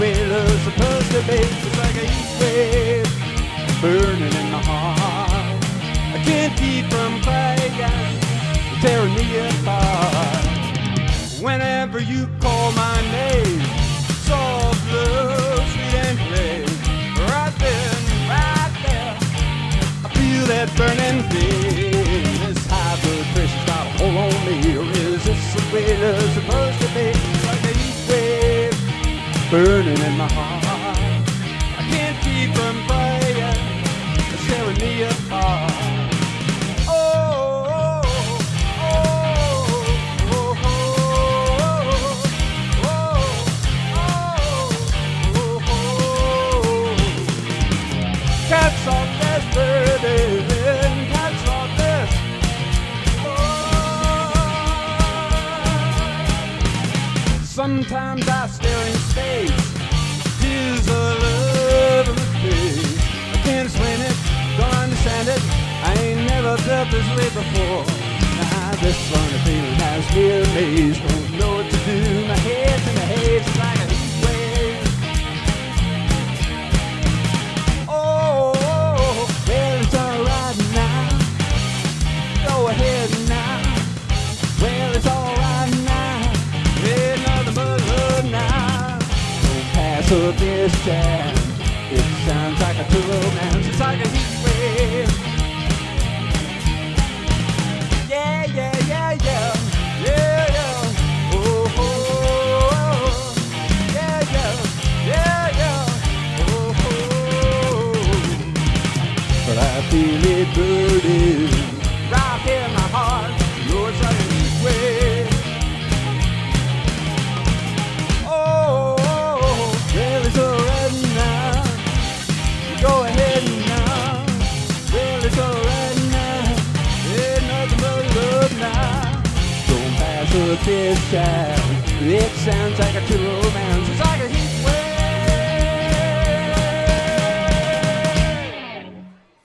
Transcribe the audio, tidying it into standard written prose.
way love's supposed to be. It's like a heat wave burning in my heart. I can't keep from crying, tearing me apart. Whenever you call my name, soft love, sweet and plain, right then, right there, I feel that burning flame. This high blood pressure's got a hold on me. Or is this the way love's supposed to be? It's like a heat wave burning in my heart. I can't keep from crying, it's tearing me apart. Cats on this burden, cats on this. Sometimes I stare in space, tears of love in my face. I can't explain it, don't understand it. I ain't never felt this way before. Nah, this funny feeling has me amazed. Don't know what to do, my head's in the haze. It's like a heat wave. Well, it's alright now. Go ahead now. Well, it's alright now. Ain't nothing but love now. Don't pass up this jam. It sounds like a true romance. It's like a heat wave. Yeah, yeah, yeah, yeah. Yeah, yeah. Oh, oh, oh. Yeah, yeah. Yeah, yeah. Oh, oh. But I feel it burning right in my heart. Lord, it's like a heat wave. Oh, well, it's alright now. Go ahead now. Well, it's alright now. Ain't nothing but love now. Don't pass up this time. It sounds like a true romance.